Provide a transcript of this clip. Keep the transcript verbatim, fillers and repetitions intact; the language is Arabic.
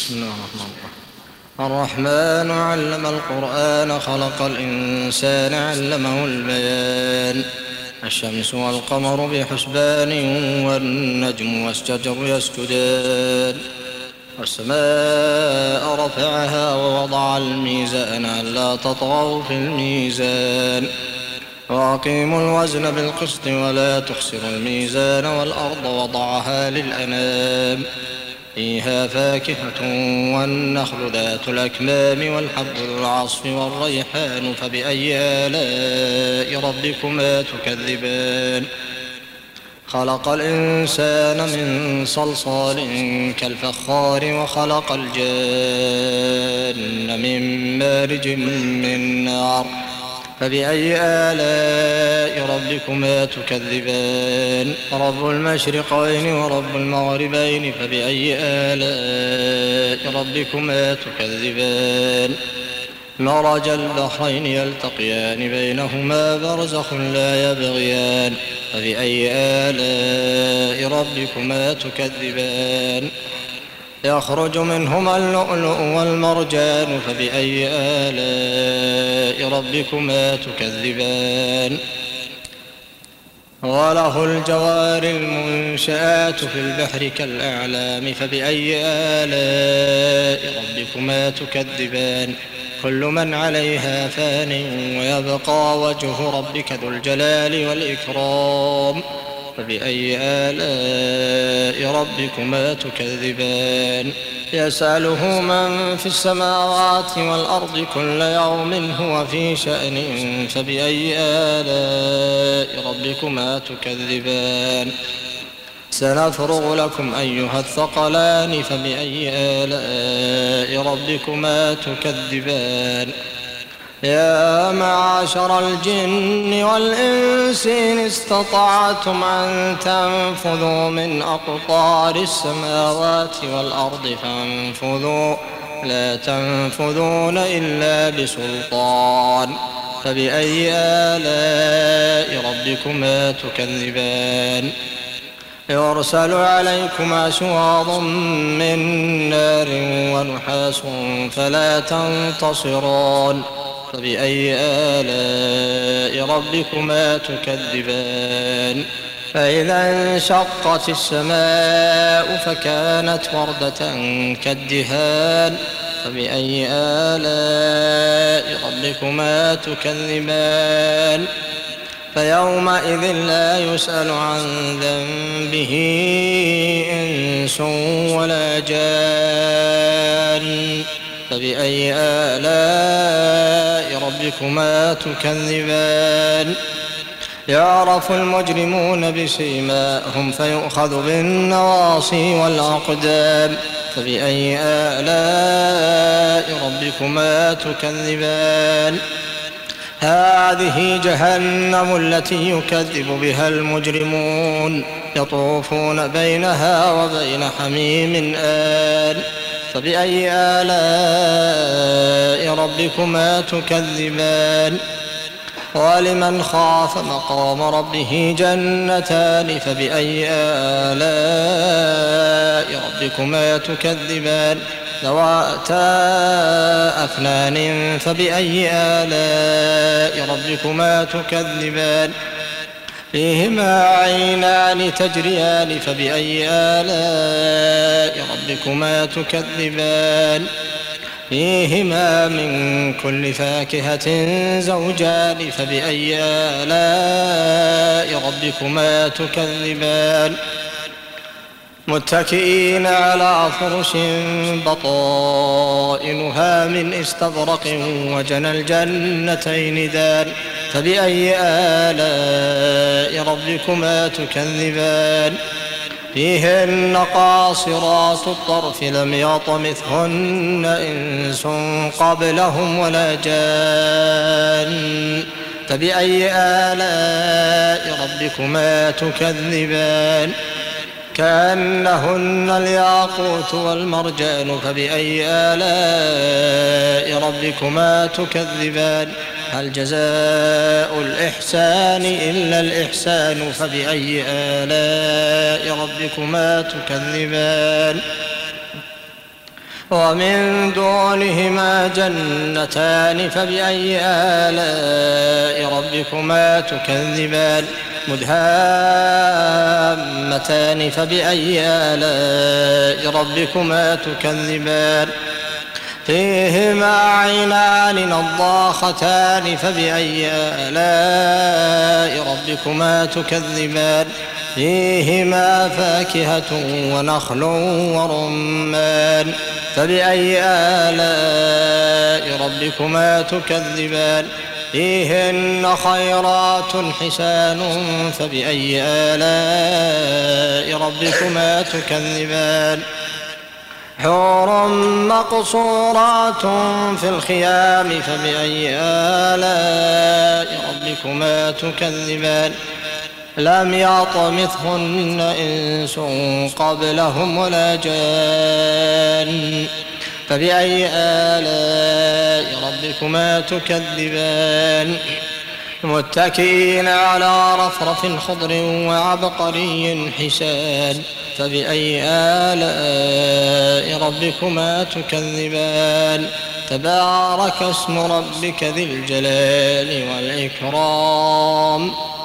بسم الله الرحمن الرحيم. الرحمن علم القرآن خلق الإنسان علمه البيان. الشمس والقمر بحسبان والنجم والشجر يسجدان والسماء رفعها ووضع الميزان ألا تطغوا في الميزان وأقيموا الوزن بالقسط ولا تخسروا الميزان والأرض وضعها للأنام فيها فاكهة والنخل ذات الأكمام والحب ذو العصف والريحان فبأي آلاء ربكما تكذبان. خلق الإنسان من صلصال كالفخار وخلق الجان من مارج من نار فبأي آلاء ربكما تكذبان. رب المشرقين ورب المغربين فبأي آلاء ربكما تكذبان. مرج البحرين يلتقيان بينهما برزخ لا يبغيان فبأي آلاء ربكما تكذبان. يخرج منهما اللؤلؤ والمرجان فبأي آلاء ربكما تكذبان. وله الجوار المنشآت في البحر كالأعلام فبأي آلاء ربكما تكذبان. كل من عليها فان ويبقى وجه ربك ذو الجلال والإكرام فبأي آلاء ربكما تكذبان. يسأله من في السماوات والأرض كل يوم هو في شأن فبأي آلاء ربكما تكذبان. سنفرغ لكم أيها الثقلان فبأي آلاء ربكما تكذبان. يا معاشر الجن والإنس إن استطعتم أن تنفذوا من أقطار السماوات والأرض فانفذوا لا تنفذون إلا بسلطان فبأي آلاء ربكما تكذبان. يرسل عليكما شواظ من نار ونحاس فلا تنتصران فبأي آلاء ربكما تكذبان. فإذا انشقت السماء فكانت وردة كالدهان فبأي آلاء ربكما تكذبان. فيومئذ لا يسأل عن ذنبه إنس ولا جان فبأي آلاء ربكما تكذبان. يعرف المجرمون بسيماهم فيؤخذ بالنواصي والأقدام فبأي آلاء ربكما تكذبان. هذه جهنم التي يكذب بها المجرمون يطوفون بينها وبين حميم آن فبأي آلاء ربكما تكذبان. ولمن خاف مقام ربه جنتان فبأي آلاء ربكما تكذبان. ذواتا أفنان فبأي آلاء ربكما تكذبان. فيهما عينان تجريان فبأي آلاء ربكما تكذبان. فيهما من كل فاكهة زوجان فبأي آلاء ربكما تكذبان. متكئين على فرش بطائنها من استبرق وجنى الجنتين دان فبأي آلاء ربكما تكذبان. فيهن قاصرات الطرف لم يطمثهن إنس قبلهم ولا جان فبأي آلاء ربكما تكذبان. كأنهن الياقوت والمرجان فبأي آلاء ربكما تكذبان. هل جزاء الإحسان إلا الإحسان فبأي آلاء ربكما تكذبان. ومن دونهما جنتان فبأي آلاء ربكما تكذبان مدهامتان فبأي آلاء ربكما تكذبان فيهما عينان نضاختان فبأي آلاء ربكما تكذبان فيهما فاكهة ونخل ورمان فبأي آلاء ربكما تكذبان فيهن خيرات حسان فبأي آلاء ربكما تكذبان حور مقصورات في الخيام فبأي آلاء ربكما تكذبان لم يطمثهن إنس قبلهم ولا جان فبأي آلاء ربكما تكذبان متكئين على رفرف خضر وعبقري حسان فبأي آلاء ربكما تكذبان تبارك اسم ربك ذي الجلال والإكرام